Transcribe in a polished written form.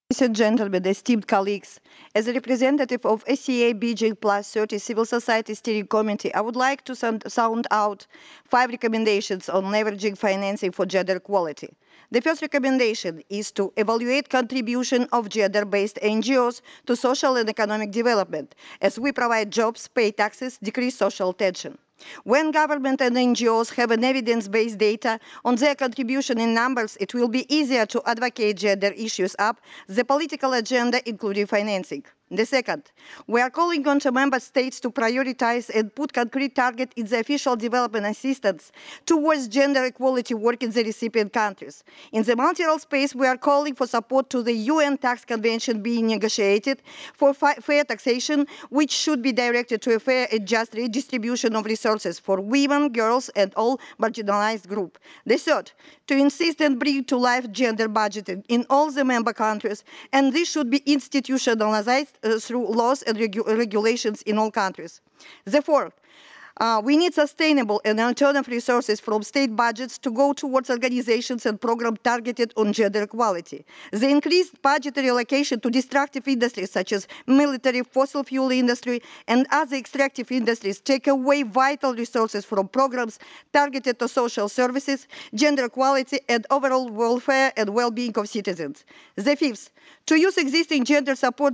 Ladies and gentlemen, esteemed colleagues, as a representative of SCA Beijing Plus 30 Civil Society Steering Committee, I would like to sound out 5 recommendations on leveraging financing for gender equality. The first recommendation is to evaluate contribution of gender-based NGOs to social and economic development, as we provide jobs, pay taxes, decrease social tension. When government and NGOs have an evidence-based data on their contribution in numbers, it will be easier to advocate gender issues up the political agenda, including financing. The second, we are calling on member states to prioritize and put concrete targets in the official development assistance towards gender equality work in the recipient countries. In the multilateral space, we are calling for support to the UN tax convention being negotiated for fair taxation, which should be directed to a fair and just redistribution of resources for women, girls, and all marginalized groups. The third, to insist and bring to life gender budgeting in all the member countries, and this should be institutionalized through laws and regulations in all countries. The fourth, we need sustainable and alternative resources from state budgets to go towards organizations and programs targeted on gender equality. The increased budgetary allocation to destructive industries such as military, fossil fuel industry, and other extractive industries take away vital resources from programs targeted to social services, gender equality, and overall welfare and well-being of citizens. The fifth, to use existing gender support